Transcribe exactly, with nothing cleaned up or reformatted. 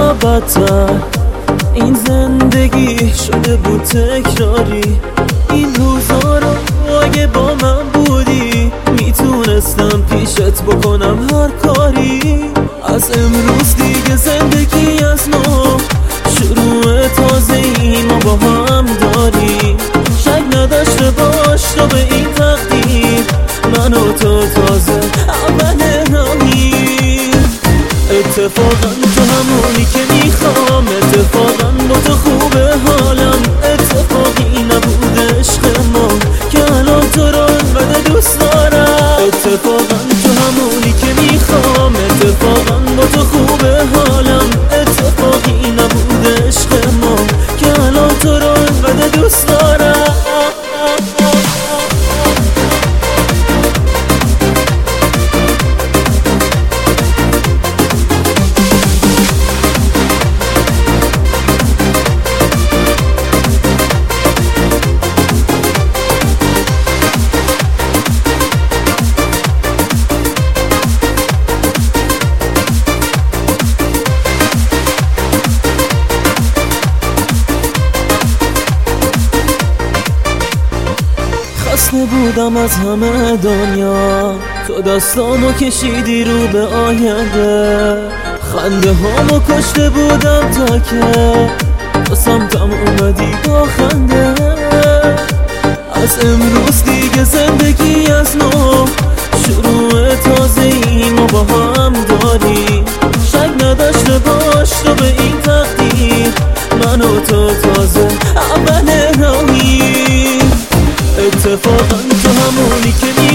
یا بدتر. این زندگی شده بود تکراری. این روزا رو اگه با من بودی میتونستم پیشت بکنم هر کاری. از امروز دیگه زندگی از نو، شروع تازه ای ما با هم داری. شک نداشته باش تو به این تقدیر، من و تو تازه اول راهی. اتفاقا تو همونی که میخوام، اتفاقا با تو خوبه حالم. اتفاقی نبود عشق ما که الان تو رو انقدر دوست دارم. اتفاقا تو همونی که میخوام، اتفاقا با تو خوبه حالم. اتفاقی نبود عشق ما که الان تو رو انقدر دوست دارم. خسته بودم از همه دنیا، تو دستامو کشیدی رو به آینده. خنده هامو کشته بودم تا که تو سمتم اومدی با خنده. از امروز دیگه زندگی از نو، شروع تازه ای ما با هم داری. شک نداشته باش تو به این تقدیر، من و تو تازه اول راهی. اتفاقا تو همونی که